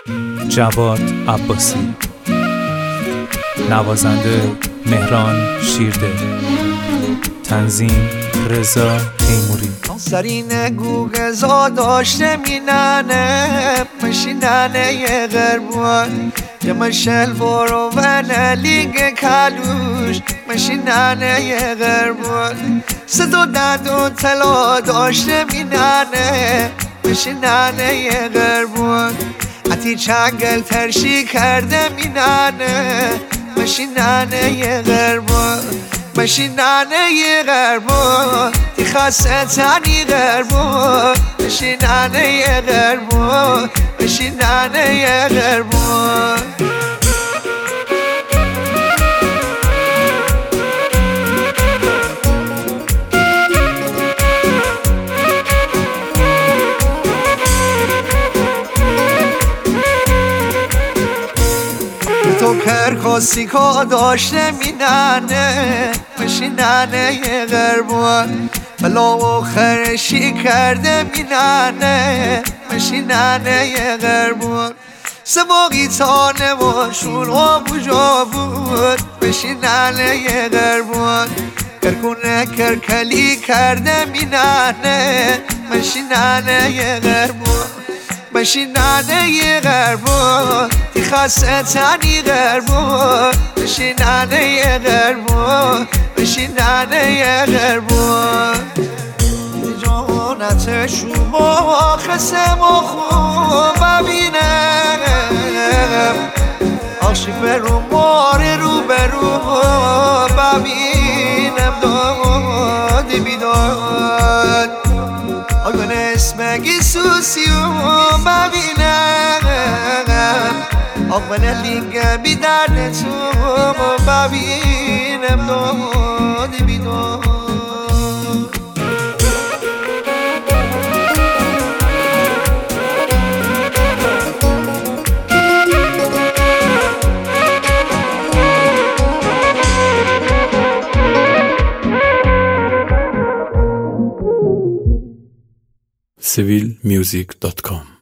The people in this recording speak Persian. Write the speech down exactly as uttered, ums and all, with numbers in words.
جواد عباسی، نوازنده مهران شیرده، تنظیم رضا تیموری. سرین گوگزا داشته مینانه مشینانه یه غربان یه مشل برو و نلیگ کالوش مشینانه یه غربان صدو دندون تلا داشته مینانه مشینانه یه غربان اتی چنگل ترشی کرده مینانه مشینانه یه غربان مشینانه یه غربان تی خاصه تانی غربان مشینانه یه غربان مشینانه یه غربان تو کرکاسی که داشته مینانه مشینانه یه غربان بلا و خرشی کرده مینانه مشینانه یه غربان سباقی تانه و شون و بجا بود مشینانه یه غربان کرکونه کرکلی کرده مینانه مشینانه یه غربان مشینانه یه غربان تی خاصه تانی غربان مشینانه یه غربان مشینانه یه غربان جانت شما خسم و خوب ببینم عاشق برو مار رو برو ببینم داد بیداد آگان اسمگی سوسیو ببینم آگان لینگه بیدرد تو ببینم داد بیداد سیویل میوزیک دات کام